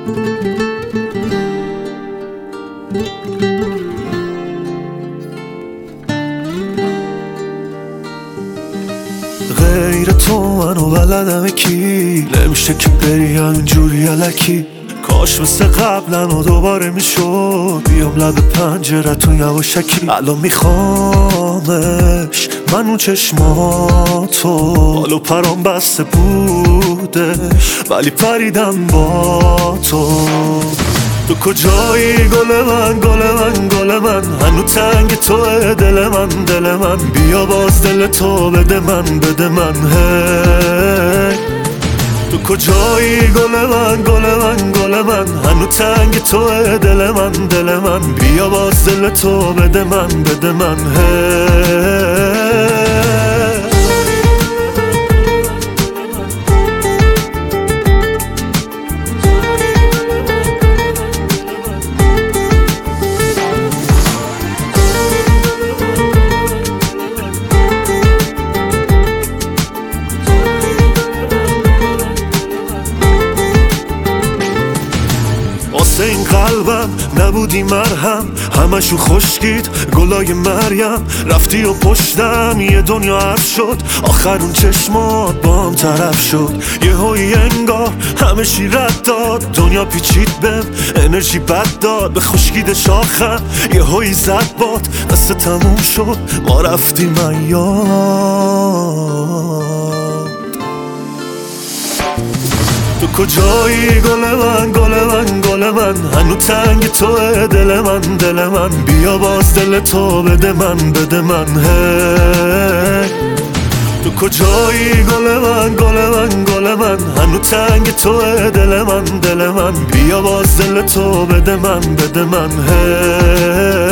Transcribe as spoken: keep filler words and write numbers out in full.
غیر تو منو بلدم کی نمیشه که بری همینجوری الکی. کاش مثل قبلا و دوباره میشد بیام لب پنجرتون یواشکی. الان میخوامش من اون چشماتو بالو پرام بسته بودش ولی پریدم با تو. تو کجایی گل من گل من گل من هنو تنگ توه دل من دل من. بیا باز دل تو بده من بده من هی. تو کجایی گل من گل من گل من هنو تنگ توه دل من دل من. بیا باز دل تو بده من بده من هی. واسه این قلبم نبودی مرهم همشو خشکید گلای مریم. رفتی و پشتم یه دنیا حرف شد آخر اون چشمات با هم طرف شد. یه هایی انگار همه چی رد داد دنیا پیچید بهم انرژی بد داد. به خشکید شاخم یه هایی زد باد قصه تموم شد ما رفتیم ایام. تو کجایی گل من گل من گل من هنو تنگ توه دل من دل من. بیا باز دل تو بده من بده من هی. تو کجایی گل من گل من گل من هنو تنگ توه دل من دل من. بیا باز دل تو بده من بده من هی.